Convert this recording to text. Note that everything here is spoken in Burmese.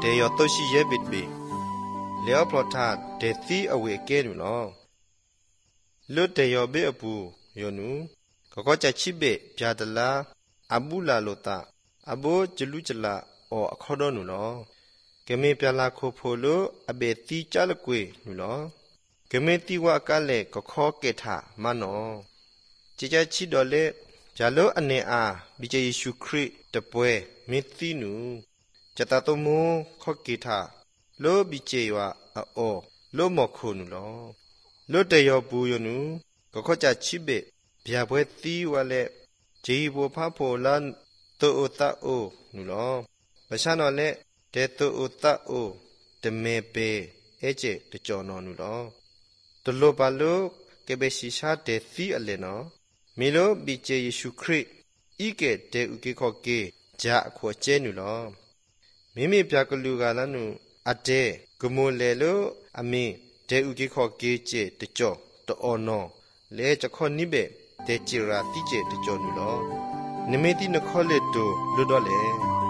เดยอตุชิเยบิดบีแล้วพลอทาเดตีอเวเกนุลอลุเดยอเบอปูยอนูก็จะชิเบပြာတလာအဘူလာလိုတာအဘိုဂျလူဂျလာအောအခေါ်တော်နူလောကမေပြလာခိုဖိုလိုအဘေတီကြလကွေနူလောကမေတီဝကလည်းကခေါ်ကေထာမနောကြကြချီတော်လေဂျာလောအနေအားဘိကျေယေရှုခရစ်တပွဲမေတီနူจตตโมขอกีทาโลบิเจยวาအောโลมอคูนุลอโลเตยอปูยนูก็ขอจะชิเบဗျာပွဲသီးဝလဲဂျေဘောဖဖို့လန်တောတအိုနူလောမရှာနော်လဲတေတောတအိုတမေပေအဲကျတကြော်နော်နူလောတလောပါလောကေဘေရှိရှာတေသီးအလဲနော်မီလိုဘိကျေယေရှုခရစ်ဤကဲတေဥကေခောကေဂျာအခေါ်ကျဲနူလောမိမိပြကလူကလနုအတဲဂမိုလေလိုအမင်းဒေဥကိခောကေကျတကြောတောနောလေချခောနိဘေတေချီရာတိကျတကြောနုလောနမေတိနခောလေတုလွတ်တော့လေ